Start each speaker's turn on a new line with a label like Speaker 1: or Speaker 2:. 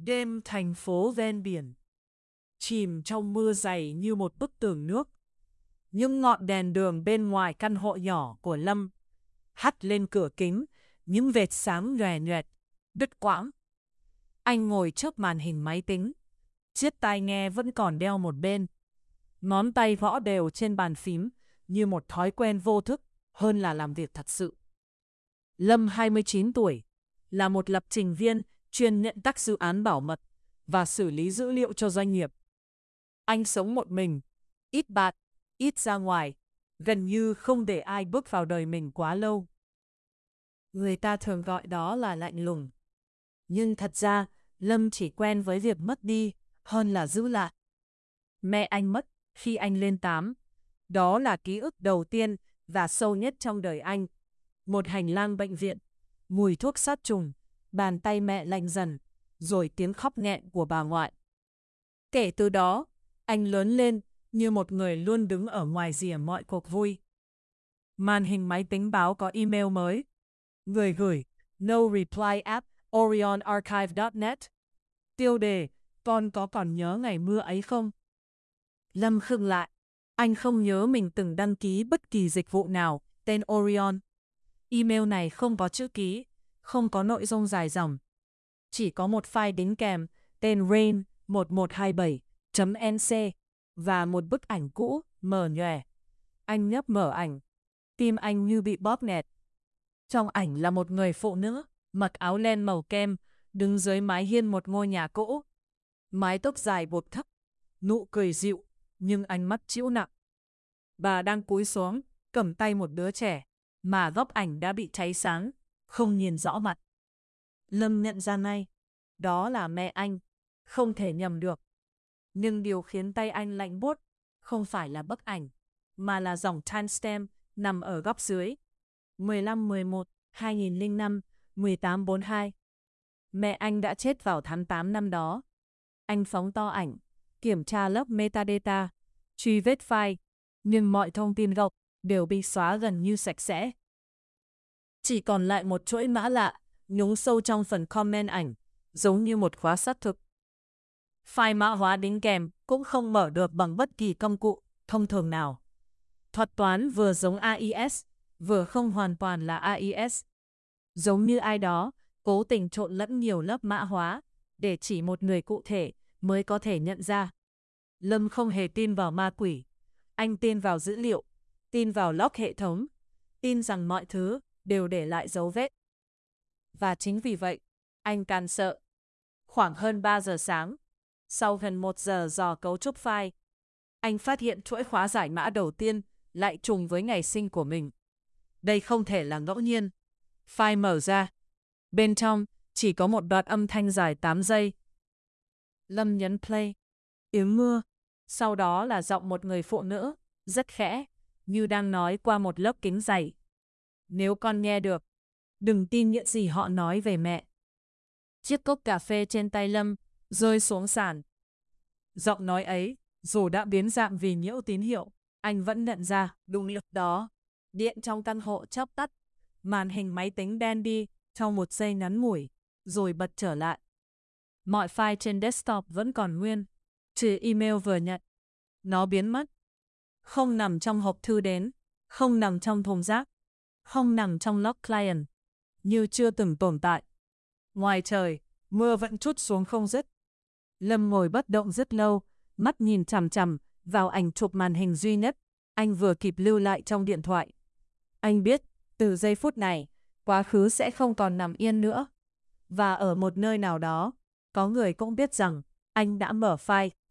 Speaker 1: Đêm thành phố ven biển, chìm trong mưa dày như một bức tường nước. Những ngọn đèn đường bên ngoài căn hộ nhỏ của Lâm hắt lên cửa kính, những vệt sáng nhòe nhoẹt, đứt quãng. Anh ngồi trước màn hình máy tính, chiếc tai nghe vẫn còn đeo một bên. Ngón tay gõ đều trên bàn phím như một thói quen vô thức hơn là làm việc thật sự. Lâm 29 tuổi, là một lập trình viên chuyên nhận các dự án bảo mật và xử lý dữ liệu cho doanh nghiệp. Anh sống một mình, ít bạn, ít ra ngoài, gần như không để ai bước vào đời mình quá lâu. Người ta thường gọi đó là lạnh lùng. Nhưng thật ra, Lâm chỉ quen với việc mất đi hơn là giữ lại. Mẹ anh mất khi anh lên 8. Đó là ký ức đầu tiên và sâu nhất trong đời anh. Một hành lang bệnh viện, mùi thuốc sát trùng, bàn tay mẹ lạnh dần, rồi tiếng khóc nghẹn của bà ngoại. Kể từ đó, anh lớn lên như một người luôn đứng ở ngoài rìa mọi cuộc vui. Màn hình máy tính báo có email mới. Người gửi no reply at orionarchive.net. Tiêu đề: con có còn nhớ ngày mưa ấy không? Lâm khựng lại. Anh không nhớ mình từng đăng ký bất kỳ dịch vụ nào tên Orion. Email này không có chữ ký, không có nội dung dài dòng. Chỉ có một file đính kèm tên rain1127.nc và một bức ảnh cũ mờ nhòe. Anh nhấp mở ảnh. Tim anh như bị bóp nghẹt. Trong ảnh là một người phụ nữ mặc áo len màu kem đứng dưới mái hiên một ngôi nhà cũ. Mái tóc dài buộc thấp, nụ cười dịu nhưng ánh mắt trĩu nặng. Bà đang cúi xuống cầm tay một đứa trẻ mà góc ảnh đã bị cháy sáng, không nhìn rõ mặt. Lâm nhận ra ngay, đó là mẹ anh, không thể nhầm được. Nhưng điều khiến tay anh lạnh buốt không phải là bức ảnh, mà là dòng timestamp nằm ở góc dưới. 15/11/2005, 18:42. Mẹ anh đã chết vào tháng 8 năm đó. Anh phóng to ảnh, kiểm tra lớp metadata, truy vết file, nhưng mọi thông tin gốc đều bị xóa gần như sạch sẽ. Chỉ còn lại một chuỗi mã lạ, nhúng sâu trong phần comment ảnh, giống như một khóa xác thực. File mã hóa đính kèm cũng không mở được bằng bất kỳ công cụ thông thường nào. Thuật toán vừa giống AES, vừa không hoàn toàn là AES. Giống như ai đó cố tình trộn lẫn nhiều lớp mã hóa để chỉ một người cụ thể mới có thể nhận ra. Lâm không hề tin vào ma quỷ. Anh tin vào dữ liệu, tin vào log hệ thống, tin rằng mọi thứ đều để lại dấu vết. Và chính vì vậy, anh càng sợ. Khoảng hơn 3 giờ sáng, sau gần 1 giờ dò cấu trúc file, anh phát hiện chuỗi khóa giải mã đầu tiên lại trùng với ngày sinh của mình. Đây không thể là ngẫu nhiên. File mở ra. Bên trong chỉ có một đoạn âm thanh dài 8 giây. Lâm nhấn play. Tiếng mưa. Sau đó là giọng một người phụ nữ, rất khẽ, như đang nói qua một lớp kính dày. Nếu con nghe được, đừng tin những gì họ nói về mẹ. Chiếc cốc cà phê trên tay Lâm rơi xuống sàn. Giọng nói ấy, dù đã biến dạng vì nhiễu tín hiệu, anh vẫn nhận ra. Đúng lúc đó, điện trong căn hộ chớp tắt, màn hình máy tính đen đi trong một giây ngắn ngủi, rồi bật trở lại. Mọi file trên desktop vẫn còn nguyên, trừ email vừa nhận. Nó biến mất. Không nằm trong hộp thư đến, không nằm trong thùng rác, không nằm trong log client, như chưa từng tồn tại. Ngoài trời, mưa vẫn trút xuống không dứt. Lâm ngồi bất động rất lâu, mắt nhìn chằm chằm vào ảnh chụp màn hình duy nhất anh vừa kịp lưu lại trong điện thoại. Anh biết, từ giây phút này, quá khứ sẽ không còn nằm yên nữa. Và ở một nơi nào đó, có người cũng biết rằng anh đã mở file